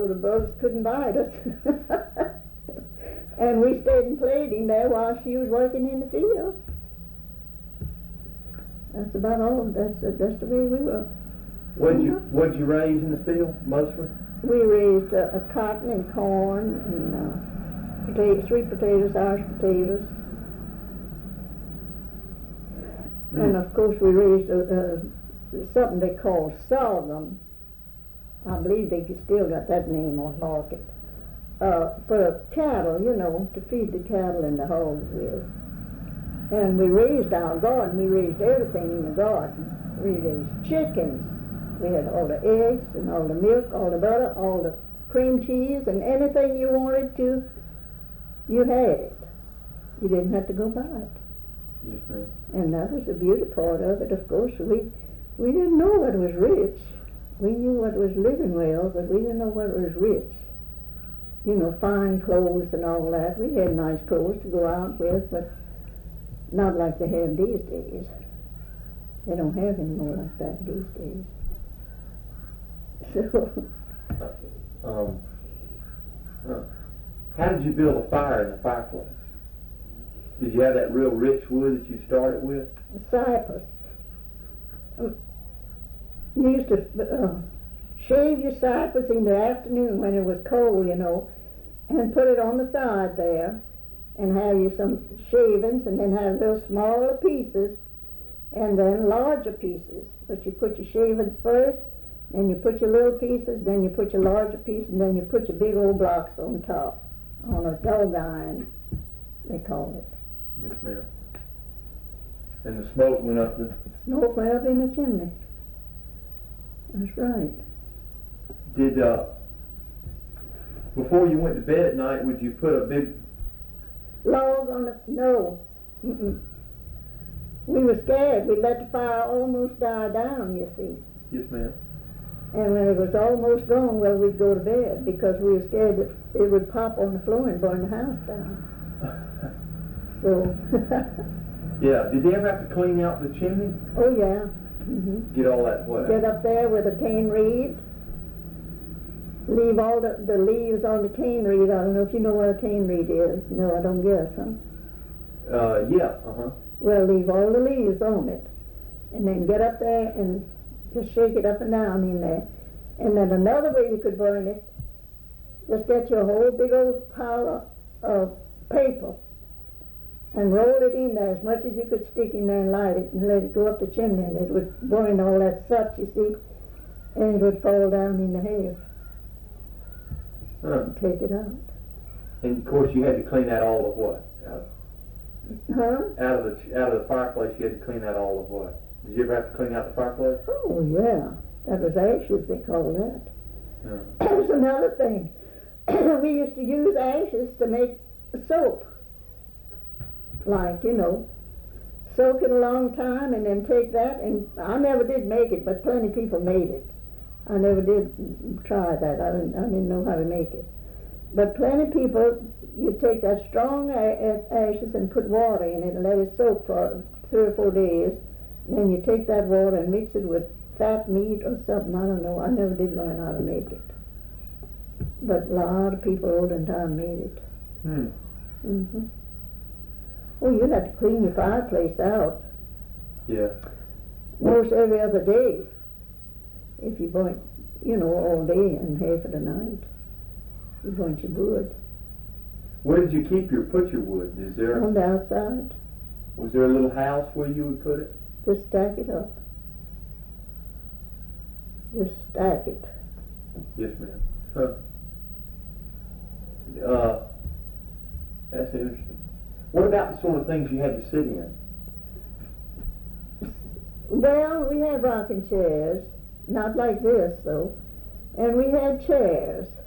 so the bugs couldn't bite us. And we stayed and played him there while she was working in the field. That's about all. That's the way we were. What'd you raise in the field mostly? We raised cotton and corn and sweet potatoes, Irish potatoes, and of course we raised something they called sorghum. I believe they still got that name on market. For cattle, to feed the cattle and the hogs with. And we raised our garden. We raised everything in the garden. We raised chickens. We had all the eggs and all the milk, all the butter, all the cream cheese, and anything you wanted to, you had it. You didn't have to go buy it. Yes, ma'am. And that was the beauty part of it. Of course, we didn't know what was rich. We knew what was living well, but we didn't know what was rich. Fine clothes and all that. We had nice clothes to go out with, but not like they have these days. They don't have any more like that these days. So, how did you build a fire in the fireplace? Did you have that real rich wood that you started with? Cypress. You used to shave your cypress in the afternoon when it was cold, and put it on the side there, and have you some shavings, and then have little smaller pieces, and then larger pieces. But you put your shavings first, then you put your little pieces, then you put your larger pieces, and then you put your big old blocks on top, on a dog iron, they call it. Yes, ma'am. And the smoke went up the... Smoke went up in the chimney. That's right. Did, before you went to bed at night, would you put a big... log on the... No. Mm-mm. We were scared. We let the fire almost die down, you see. Yes, ma'am. And when it was almost gone, well, we'd go to bed because we were scared that it would pop on the floor and burn the house down. So... Yeah. Did they ever have to clean out the chimney? Oh, yeah. Mm-hmm. Get all that what? Get up there with a cane reed. Leave all the leaves on the cane reed. I don't know if you know what a cane reed is. No, I don't guess, huh? Yeah, uh-huh. Well, leave all the leaves on it. And then get up there and just shake it up and down in there. And then another way you could burn it, just get your whole big old pile of paper and roll it in there as much as you could stick in there and light it and let it go up the chimney, and it would burn all that soot, you see, and it would fall down in the hay. Take it out. And of course you had to clean that all of what? Out of the fireplace you had to clean out all of what? Did you ever have to clean out the fireplace? Oh yeah, that was ashes they call that. That was another thing. We used to use ashes to make soap. Like, soak it a long time and then take that, and I never did make it, but plenty of people made it. I never did try that. I didn't know how to make it. But plenty of people, you take that strong ashes and put water in it and let it soak for 3 or 4 days. And then you take that water and mix it with fat meat or something. I don't know. I never did learn how to make it. But a lot of people olden time made it. Mm-hmm. Oh, you'd have to clean your fireplace out. Yeah. Most every other day. If you burnt, all day and half of the night. You burnt your wood. Where did you put your wood? Is there... On the outside. Was there a little house where you would put it? Just stack it up. Just stack it. Yes, ma'am. That's interesting. What about the sort of things you had to sit in? Well, we had rocking chairs, not like this though, and we had chairs.